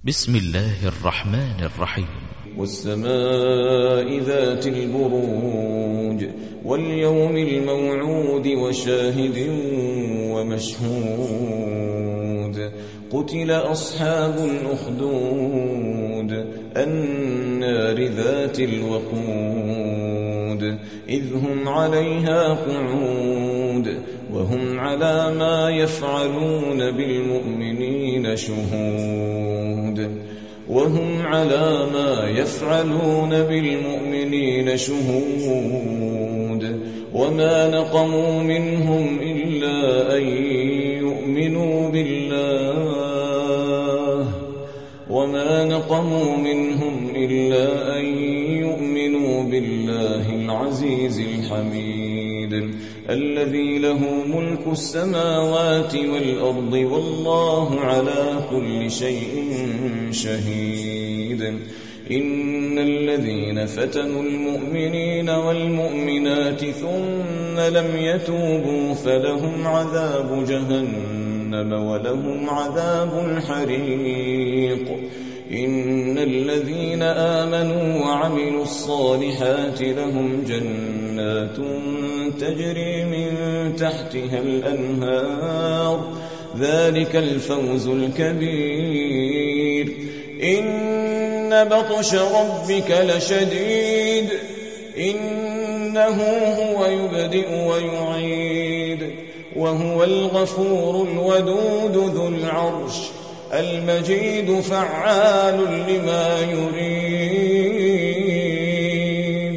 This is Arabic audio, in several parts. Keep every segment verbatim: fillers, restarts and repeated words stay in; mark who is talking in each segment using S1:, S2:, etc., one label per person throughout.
S1: بسم الله الرحمن الرحيم.
S2: والسماء ذات البروج واليوم الموعود وشاهد ومشهود قتل أصحاب الأخدود النار ذات الوقود إذ هم عليها قعود وهم على ما يفعلون بالمؤمنين شهود وهم على ما يفعلون بالمؤمنين شهود وما نقموا منهم إلا أن يؤمنوا بالله وما نقموا منهم إلا أن يؤمنوا بالله العزيز الحميد الذي له ملك السماوات والأرض والله على كل شيء شهيد إن الذين فتنوا المؤمنين والمؤمنات ثم لم يتوبوا فلهم عذاب جهنم ولهم عذاب الحريق إن الذين آمنوا وعملوا الصالحات لهم جنات تجري من تحتها الأنهار ذلك الفوز الكبير إن بطش ربك لشديد إنه هو يبدئ ويعيد وهو الغفور الودود ذو العرش المجيد فعال لما يريد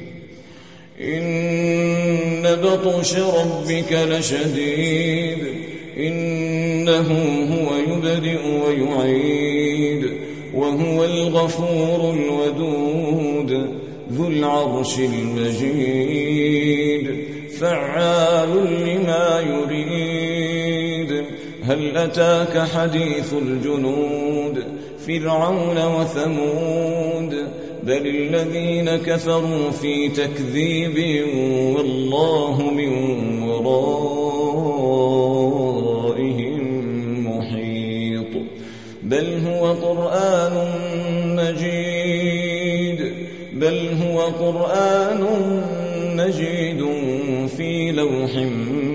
S2: إن بطش ربك لشديد إنه هو يبدئ ويعيد وهو الغفور الودود ذو العرش المجيد فعال لما يريد هل أتاك حديث الجنود فرعون وثمود بل الذين كفروا في تكذيب والله من ورائهم محيط بل هو قرآن مجيد بل هو قرآن مجيد في لوح